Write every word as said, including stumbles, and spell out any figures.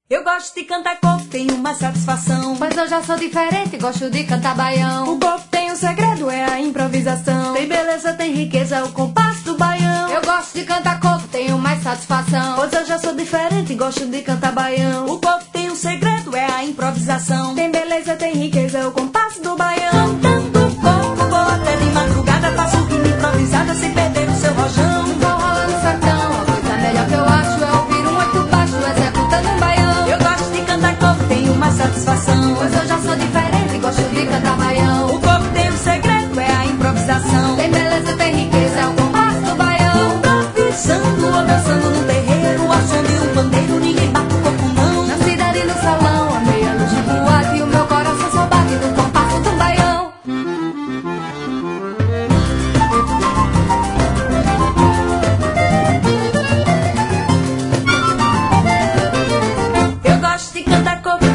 Eu gosto de cantar coco, tenho uma satisfação. Pois eu já sou diferente, gosto de cantar baião. O coco tem um segredo, é a improvisação. Tem beleza, tem riqueza, o compasso do baião. Eu gosto de cantar coco, tenho mais satisfação. Pois eu já sou diferente, gosto de cantar baião. O coco tem um segredo, é a improvisação. Tem beleza, tem riqueza, o compasso do baião. Cantando coco, vou até de madrugada, faço rima improvisada sem perder o seu rojão. Vou rolar no sertão, a coisa melhor que eu acho é ouvir um oito baixo executando um baião. Tenho uma satisfação. Pois eu já sou diferente, gosto de cantar baião. O coco tem um segredo, é a improvisação. Tem beleza, tem riqueza, é o compasso do baião. Improvisando ou dançando no terreiro, ao som de um pandeiro, ninguém bate o coco não. Na cidade, no salão, a meia luz de boate, o meu coração só bate no compasso do baião. Eu gosto de cantar coco.